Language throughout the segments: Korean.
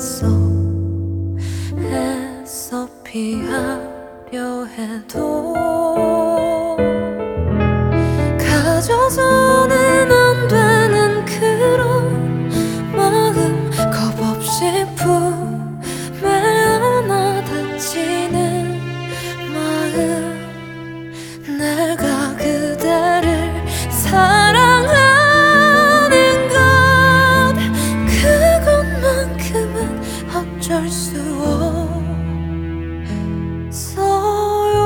있어. 애써 피하려 해도 가져서는 안 되는 그런 마음, 겁없이 품에 안아 다치는 마음. 내가 그대를 사랑하는 것, 그것만큼은 어쩔 수 없어요.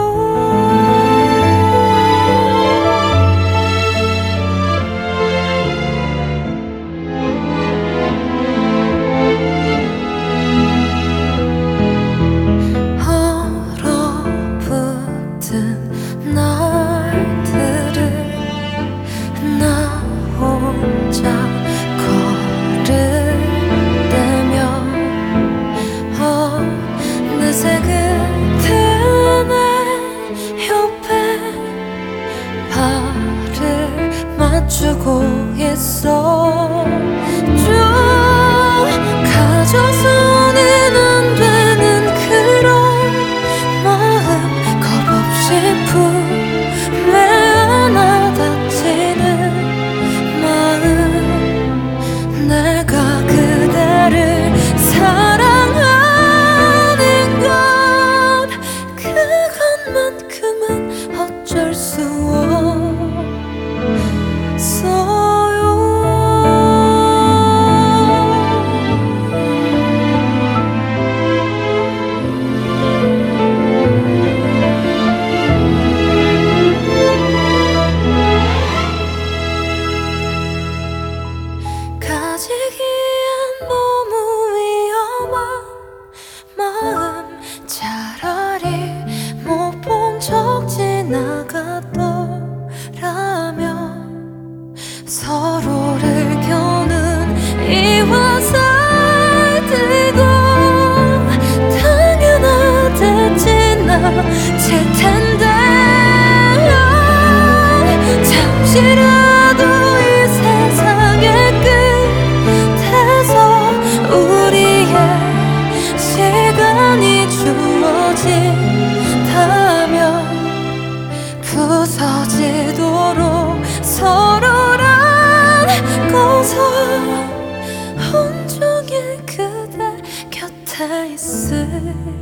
얼어붙은 날들을 나 혼자 걸을때면 어느새 그대 내 옆에 발을 맞추고 있어. 쭉 가져서는 안 되는 그런 마음, 겁없이 품에 안아 다치는 마음. 내가 그대를 사랑하는 것, 그것만큼은 어쩔 수 없어요. 가지기엔 너무 위험한 마음, 차라리 못 본 적 지나가더라면 서로를 겨눈 이와 살들고 당연하대 지나칠 텐데, 잠시라도 이 세상의 끝에서 우리의 시간이 주어진다면 부서지도록 서로를 안고서 온종일 그대 곁에 있을